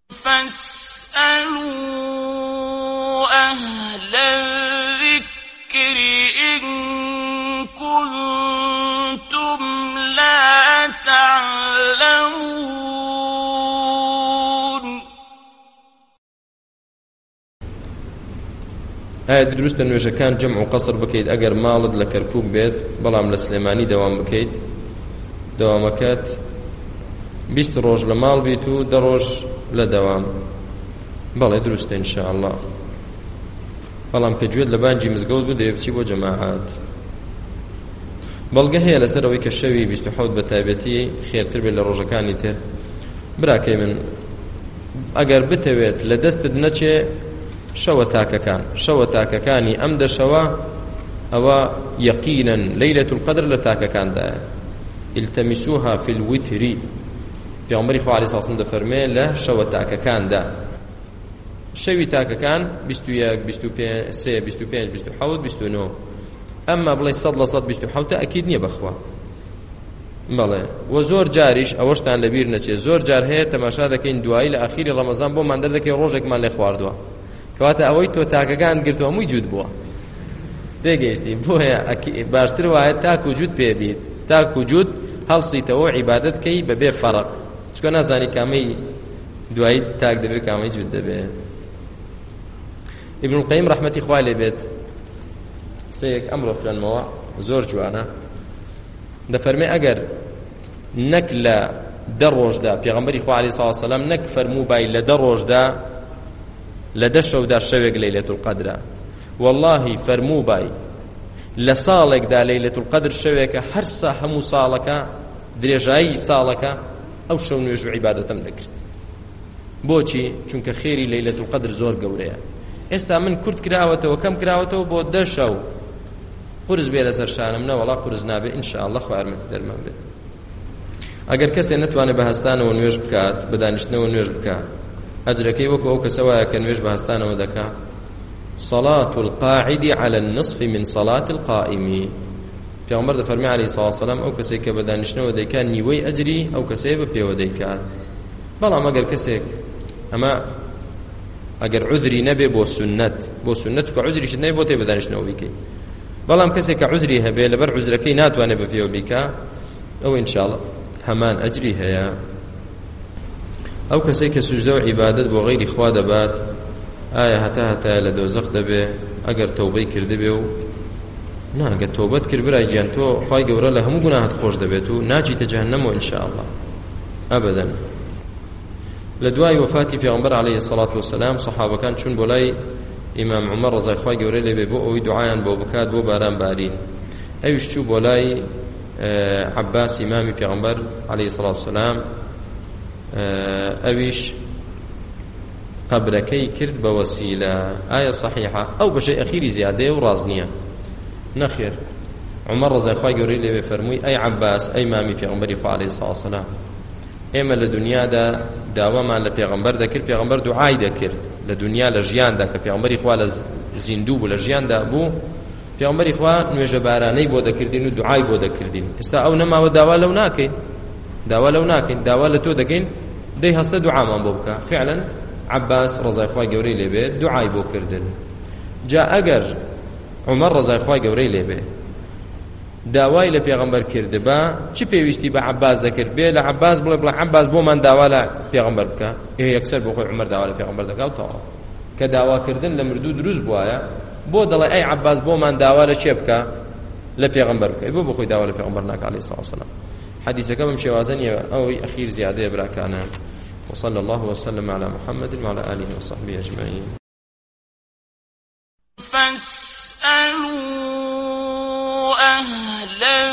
فاسألوا أهل الذكر إن كنتم لا تعلمون. دروستە نوێژەکان جەمع و قەسر بکەیت ئەگەر ماڵت لە کەرکووک بێت بەڵام لە سلێمانی دەوام بکەیت دەوامەکەت 20 ڕۆژ لە ماڵ بیت و 10 ڕۆژ لە دەوام. بەڵێ دروستە ئینشاءالله. بەڵام کە گوێت لە بانگی مزگەوت بوو دەیەبچی بۆ جەماعات. بەڵگە هەیە لەسەرەوەی کە شەوی 27 بە تایبەتی خێرتر بێت لە ڕۆژەکانی تر. براکەی من ئەگەر بتەوێت لە دەستت نەچێ شەوە تاکەکانی ئەم دەشەوە ئەوە یەقینەن لەیلەة القەدر لە تاکەکاندایە. التەمیسوها فی الویتری. پێغەمبەری خوا عەلەیهی سەڵام دەفەرمێ لە شەوە تاکەکاندا. شەوی تاکەکان 21 25 3 25 27 29. ئەمما بڵێ 100% 27 ئەکید نییە بەخوا. بەڵێ و زۆر جاریش ئەوەشتان لەبیر نەچێ زۆر جار هەیە تەماشا دەکەین دوایی لە ئاخیری ڕەمەزان بۆمان دەردەکەی ڕۆژێکمان لێ خواردووە کەواتە ئەوەی تۆ تاکەکان گرتووە هەمووی جوود بووە. دەگەیشتی بۆیە باشتر وایە تاک و جوود پێبیت تاک و جوود هەڵسیتەوە عیبادەت کەی بەبێ فەرق چکە نازانی کامەی دوایی تاک دەبێت کامەی جوود دەبێت. ابن القیم ڕەحمەتی خوای لێ بێت سەیەک ئەمڕۆ خوێنمەوە زۆر جوانە دەفەرمێ ئەگەر نەک لە 10 ڕۆژدا پێغەمبەری خوا عەلەیهی سەڵاتو وسەلام نەک فەرمووبای لە 10 ڕۆژدا لە 10 شەودا شەوێک لەیلەة القەدرە واللهی فەرمووبای لە ساڵێکدا لەیلەة القەدر شەوێکە هەرسا هەموو ساڵەکە درێژایی ساڵەکە ئەو شەو نوێژ و عیبادەتەم دەکرد. بۆچی؟ چونکە خێری لەیلەة القەدر زۆر گەورەیە. ئێستا من کورت کراوەتەوە کەم کراوەتەوە بۆ 10 شەو قورس بێ لەسەر شانم نەوەڵا قورس نابێ ئینشاءالله خوا یارمەتی دەرمان بێت. ئەگەر کەسێ نەتوانێت بە هەستانەوە نوێژ بکات بە دانیشتنەوە نوێژ بکات ئەجرەکەی وەکو ئەو کەسە وایە کە نوێژ بە هەستانەوە دەکات. صلاة القاعد على النصف من صلاة القائم. پێغەمبەر دەفەرمێ عەلەیهی سەڵاتو وسەلام ئەو کەسێک کە بە دانیشتنەوە دەیکات نیوەی ئەجری ئەو کەسەیە بە پێوە دەیکات. بەڵام ئەگەر کەسێک ئەمە ئەگەر عذری نەبێ بۆ سنەت چکە عذریشت نەبێ بۆ تێ بە دانیشتنەوە بیکەی. بەڵام کەسێک کە عذری هەبێ لەبەر عذرەکەی ناتوانێت بە پێوە بیکا ئەو ئینشاءالله هەمان ئەجری هەیە. ئەو کەسێک کە سوجدە و عیبادەت بۆ غەیری خوا دەبات ئایا هەتا لە دۆزەخ دەبێ ئەگەر تەوبەی کردبێ و ناگە تۆبەت کرد برای گیان تۆ خوای گەورە لە هەموو گوناهت خۆش دەبێت و ناچیتە جەهەنەمەوە ئینشاءالله ئەبەدەن. لە دوای وفاتی پێغەمبەر عەلەیهی سەڵاتو وسەلام سەحابەکان چوون بۆ لای ئیمام عومەر ڕەزای خوای گەورە لێ بێ بۆ ئەوەی دوعایان بۆ بکات بۆ باران بارین. ئەویش چوو بۆ لای عەباس ئیمامی پێغەمبەر عەلەیهی سەڵاتو وسەلام ئەویش قبرەکەی کرد بە وەسیلە. ئایا صحیحە؟ ئەو بەشەی ئەخیری زیادەیە و ڕاز نییە. نەخێر عومەر ڕەزای خوای گەورەی لێ بێ فەرمووی ئەی عەباس ئەی مامی پێغەمبەری خوا عەلەیهی سەڵاتو وسەلام ئێمە لە دنیادا داوامان لە پێغەمبەر دەکرد پێغەمبەر دوعای دەکرد لە دنیا لە ژیاندا کە پێغەمبەری خوا لە زیندوو بوو لە ژیاندا بوو پێغەمبەری خوا نوێژە بارانەی بۆ دەکردین و دوعای بۆ دەکردین. ئێستا ئەو نەماوە داوا لەو ناکەین داوا لە تۆ دەکەین دەی هەستە دوعامان بۆ بکە. فعلا عەباس ڕەزای خوای گەورەی لێ بێ دوعای بۆ کردن. جا ئەگەر عومەر ڕەزای خوای گەورەی لێ بێ داوای لە پێغەمبەر کردبا چی پێویستی بە عەباس دەکرد بێ لە عەباس بڵێ عەباس بۆمان داوا لە پێغەمبەر بکە یەکسەر بۆ خۆی عومەر داوا لە پێغەمبەر دەکات تەواو. کە داواکردن لە مردوو دروست بووایە بۆ دەڵێ ئەی عەباس بۆمان داوا لە چێ بکە لە پێغەمبەر بکە بۆ خۆی داوا لە پێغەمبەر ناکە عەلەیهی سەڵاتو وسەلام. حەدیثەکە بەم شێوازە نییە ئەوەی ئەخیر زیادەیە براکانە. وصلى الله وسلم على محمد وعلى آله وصحبه أجمعين. فاسألوا أهل